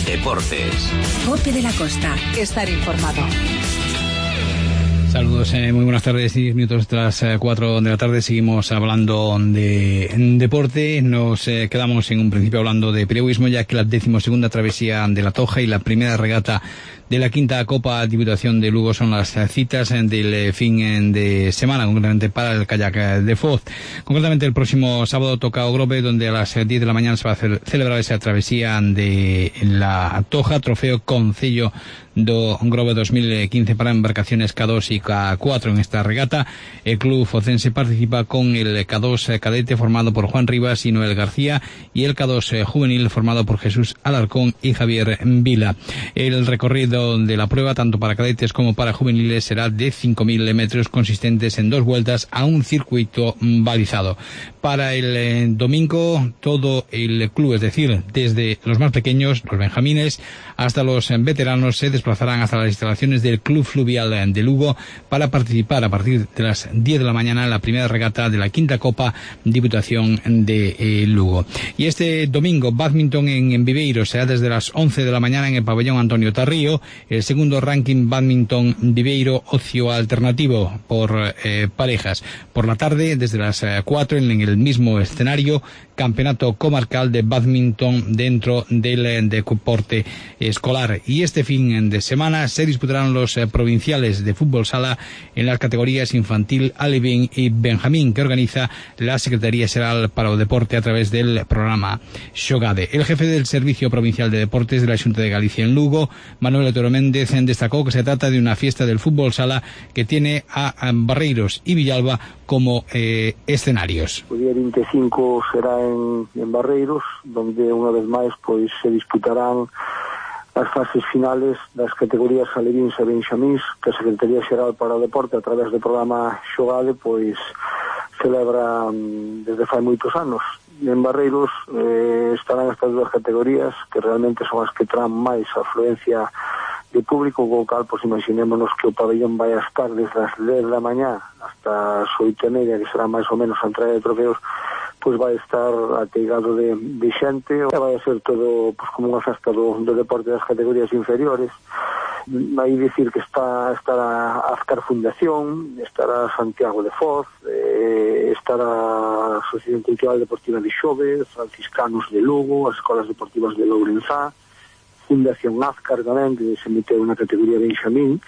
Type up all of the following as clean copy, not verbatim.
Deportes. COPE de la Costa. Estar informado. Saludos, muy buenas tardes. 10 minutos tras 4 de la tarde seguimos hablando de deporte. Nos quedamos en un principio hablando de piragüismo, ya que la 12ª travesía de la Toja y la primera regata de la quinta Copa Diputación de Lugo son las citas del fin de semana, concretamente para el kayak de Foz. Concretamente el próximo sábado toca Ogrove, donde a las 10 de la mañana se va a celebrar esa travesía de la Toja, trofeo Concello do Grove 2015 para embarcaciones K2 y K4 en esta regata. El club focense participa con el K2 cadete formado por Juan Rivas y Noel García y el K2 juvenil formado por Jesús Alarcón y Javier Vila. El recorrido de la prueba, tanto para cadetes como para juveniles, será de 5.000 metros consistentes en 2 vueltas a un circuito balizado. Para el domingo, todo el club, es decir, desde los más pequeños, los benjamines, hasta los veteranos, se desplazarán hasta las instalaciones del Club Fluvial de Lugo para participar a partir de las 10 de la mañana en la primera regata de la quinta Copa Diputación de Lugo. Y este domingo, bádminton en Viveiro, será desde las 11 de la mañana en el pabellón Antonio Tarrío, el segundo ranking bádminton Viveiro ocio alternativo por parejas. Por la tarde, desde las 4 en el mismo escenario, campeonato comarcal de bádminton dentro del deporte escolar. Y este fin de semana se disputarán los provinciales de fútbol sala en las categorías infantil, alevín y benjamín, que organiza la Secretaría Xeral para o Deporte a través del programa Xogade. El jefe del Servicio Provincial de Deportes de la Xunta de Galicia en Lugo, Manuel Otero Méndez, destacó que se trata de una fiesta del fútbol sala que tiene a Barreiros y Villalba como escenarios. O día 25 será en Barreiros, donde unha vez máis pois se disputarán as fases finales das categorías alevíns e benxamíns que a Secretaría Xeral para o Deporte a través do programa Xogade pois celebra desde fai moitos anos. En Barreiros estarán estas dúas categorías que realmente son as que traen máis afluencia de público, co cal pois imaginémonos que o pabellón vai a estar desde as 10 da mañá hasta as 8:30, que será máis ou menos a entrega de trofeos, pois vai estar ateigado de xente, e vai a ser todo pois como unha festa do deporte das categorías inferiores. Vai dicir que estará a Azcar Fundación, estará Santiago de Foz, estará a Asociación Cultural Deportiva de Xove, Franciscanos de Lugo, as Escolas Deportivas de Lourenzá, Fundación Azcar tamén, que se meteu na categoría benxamín,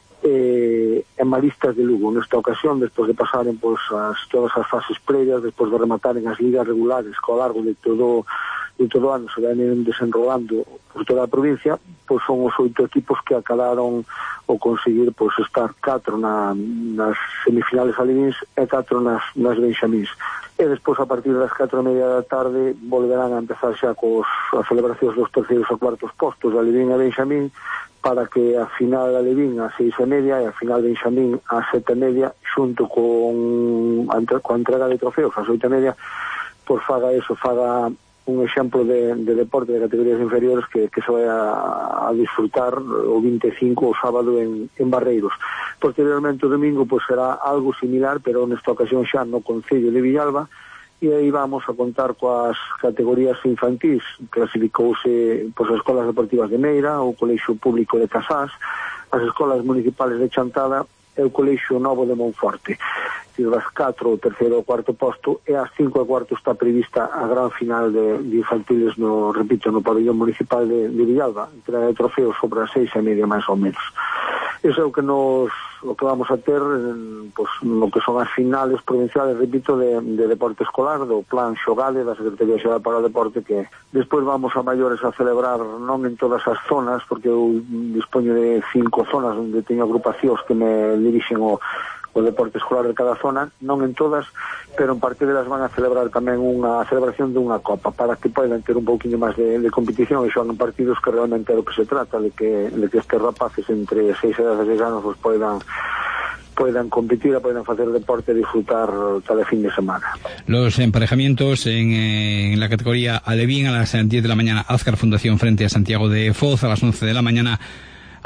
e Maristas de Lugo. Nesta ocasión, despois de pasaren pois todas as fases previas, despois de remataren as ligas regulares que ao largo de todo o ano se ven desenrolando por toda a provincia, pois son os 8 equipos que acadaron o conseguir pois estar 4 nas semifinales alevíns e 4 nas benxamíns. E despois, a partir das 4:30 da tarde, volverán a empezar xa as celebracións dos terceiros e cuartos postos de alevín e benxamín, para que a final alevín a 6:30 e a final benxamín a 7:30, xunto coa entrega de trofeos a 8:30, pois faga un exemplo de deporte de categorías inferiores que se vai a disfrutar o 25 o sábado en Barreiros. Posteriormente o domingo pois será algo similar, pero nesta ocasión xa no Concello de Villalba, e aí vamos a contar coas categorías infantís. Clasificouse pois as escolas deportivas de Meira, o Colexio Público de Casás, as escolas municipales de Chantada e o Colexio Novo de Monforte. Das 4 o terceiro ou cuarto posto, e ás 5:15 está prevista a gran final de infantiles no pabellón municipal de Villalba, entrega de trofeos sobre as 6:30 máis ou menos. Iso é o que vamos a ter pois, no que son as finales provinciales, repito, de deporte escolar, do plan Xogade da Secretaría Xeral para o Deporte, que despois vamos a maiores a celebrar non en todas as zonas, porque eu dispoño de 5 zonas onde teño agrupacións que me dirixen o deporte escolar de cada zona, non en todas, pero en parte delas van a celebrar tamén unha celebración dunha copa, para que poidan ter un pouquiño máis de competición, e xogan partidos que realmente é o que se trata, de que estes rapaces entre 6 e 16 anos pues poidan competir, poidan facer deporte e disfrutar cada fin de semana. Los emparejamientos en la categoría alevín a las 10 de la mañana, Azcar Fundación frente a Santiago de Foz, a las 11 de la mañana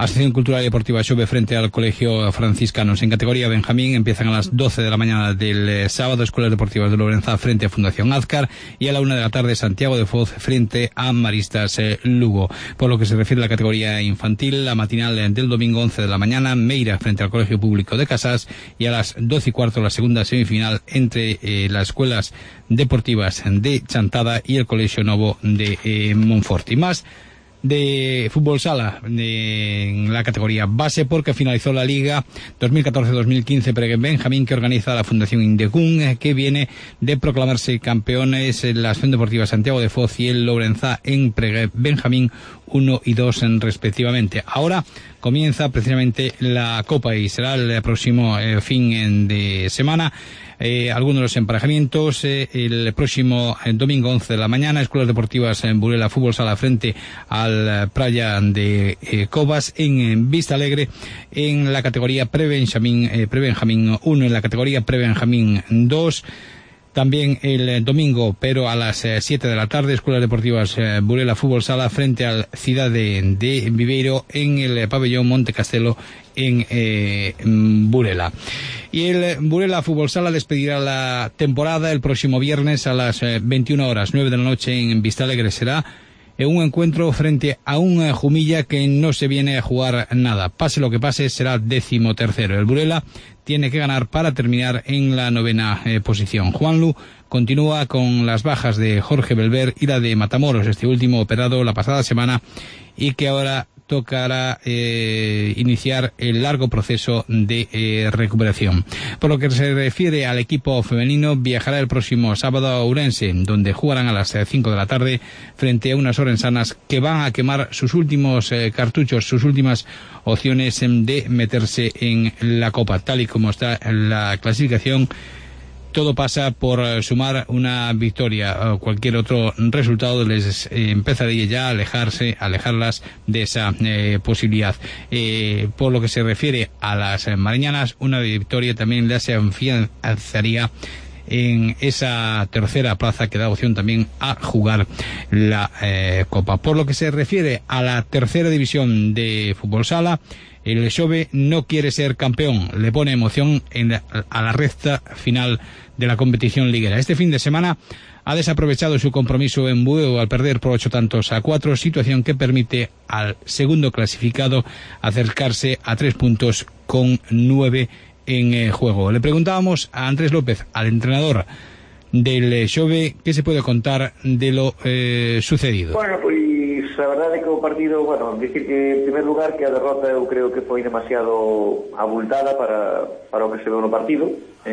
Asociación Cultural y Deportiva Xove frente al Colegio Franciscanos. En categoría Benjamín empiezan a las 12 de la mañana del sábado Escuelas Deportivas de Lourenzá frente a Fundación Azcar, y a la 1 de la tarde Santiago de Foz frente a Maristas Lugo. Por lo que se refiere a la categoría infantil, la matinal del domingo 11 de la mañana, Meira frente al Colegio Público de Casas, y a las 12:15 la segunda semifinal entre las Escuelas Deportivas de Chantada y el Colegio Novo de Monfort. Y más de fútbol sala en la categoría base, porque finalizó la Liga 2014-2015 Benjamín, que organiza la Fundación Indecún, que viene de proclamarse campeones en la Asociación Deportiva Santiago de Foz y el Lourenzá en Benjamín 1 y 2 respectivamente. Ahora comienza precisamente la Copa y será el próximo fin de semana. Algunos de los emparejamientos, el próximo domingo 11 de la mañana, Escuelas Deportivas en Burela Fútbol Sala frente al Praia de Cobas en Vista Alegre en la categoría Prebenjamín 1, en la categoría Prebenjamín 2. También el domingo, pero a las 7 de la tarde, Escuelas Deportivas Burela Fútbol Sala frente al Ciudad de Viveiro en el pabellón Monte Castelo en Burela. Y el Burela Fútbol Sala despedirá la temporada el próximo viernes a las 21 horas, 9 de la noche en Vista Alegre. Será un encuentro frente a un Jumilla que no se viene a jugar nada. Pase lo que pase, será 13º. El Burela tiene que ganar para terminar en la 9ª posición. Juanlu continúa con las bajas de Jorge Belver y la de Matamoros, este último operado la pasada semana, y que ahora tocará iniciar el largo proceso de recuperación. Por lo que se refiere al equipo femenino, viajará el próximo sábado a Ourense, donde jugarán a las 5 de la tarde frente a unas orensanas que van a quemar sus últimos cartuchos, sus últimas opciones de meterse en la Copa. Tal y como está la clasificación, todo pasa por sumar una victoria. Cualquier otro resultado les empezaría ya a alejarlas de esa posibilidad. Por lo que se refiere a las mariñanas, una victoria también les afianzaría en esa tercera plaza que da opción también a jugar la Copa. Por lo que se refiere a la tercera división de fútbol sala, el Xove no quiere ser campeón, le pone emoción a la recta final de la competición liguera. Este fin de semana ha desaprovechado su compromiso en Bueu al perder por 8-4, situación que permite al segundo clasificado acercarse a 3 puntos con 9 en juego. Le preguntábamos a Andrés López, al entrenador del Xove, qué se puede contar de lo sucedido. Bueno, pues a verdade é que o partido, bueno, dicir que en primer lugar que a derrota eu creo que foi demasiado abultada para o que se veu no partido.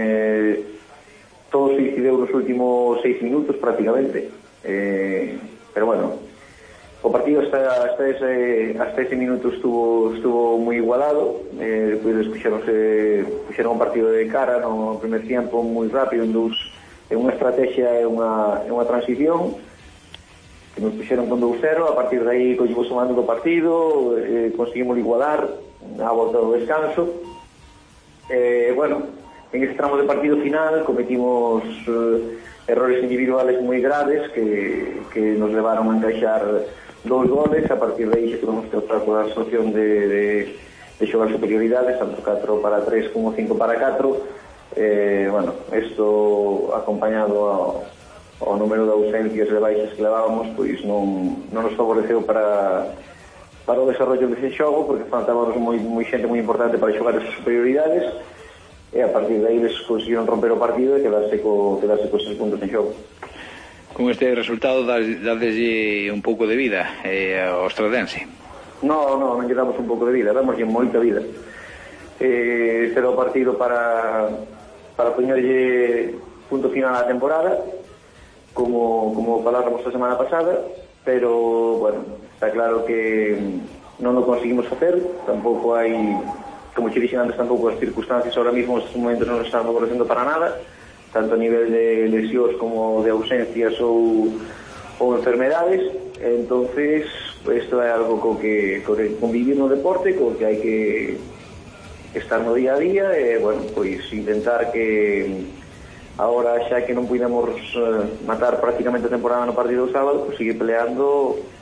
Todo se decideu nos últimos 6 minutos prácticamente, pero bueno, o partido hasta ese minuto estuvo moi igualado. Depois puxeron un partido de cara no primer tiempo moi rápido, en unha estrategia e unha transición que nos puxeron con 2-0. A partir de aí collemos o mando do partido, conseguimos igualar a volta do descanso. Bueno, en ese tramo de partido final cometimos errores individuales moi graves que nos levaron a encaixar 2 goles. A partir de aí se tuvimos que optar por a solución de xogar superioridades, tanto 4-3 como 5-4. Bueno, esto acompañado ao número de ausencias e baixas que levábamos, pois non nos favoreceu para o desarrollo dese xogo, porque faltábamos moi xente moi importante para xogar esas superioridades, e a partir de aí les conseguiron romper o partido e quedarse cos 6 puntos en xogo. Con este resultado dadeslle un pouco de vida ao Estradense? Non lle damos un pouco de vida, damoslle moita vida. Pero o partido para poñerlle punto final á temporada, como faláramos a semana pasada, pero bueno, está claro que non o conseguimos facer. Tampouco hai, como che dixen antes, tampouco as circunstancias ahora mismo nestes momentos non están favorecendo para nada, tanto a nivel de lesións como de ausencias ou enfermedades. Entonces isto é algo co que convivir no deporte, co que hai que estar no día a día, e bueno, pois intentar que agora, xa que non pudemos matar prácticamente a temporada no partido do sábado, pues seguir peleando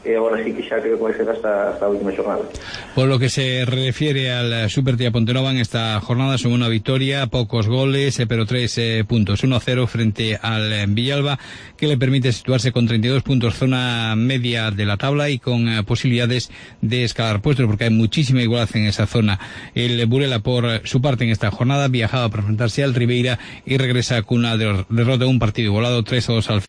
e agora sí que xa creo que vai ser hasta a última xornada. Por lo que se refiere al Supertía Pontenova, en esta jornada son una victoria, pocos goles, pero 3 puntos, 1-0 frente al Villalba, que le permite situarse con 32 puntos, zona media de la tabla y con posibilidades de escalar puestos, porque hay muchísima igualdad en esa zona. El Burela, por su parte, en esta jornada viajaba para enfrentarse al Ribeira y regresa con una derrota de un partido igualado, 3-2 al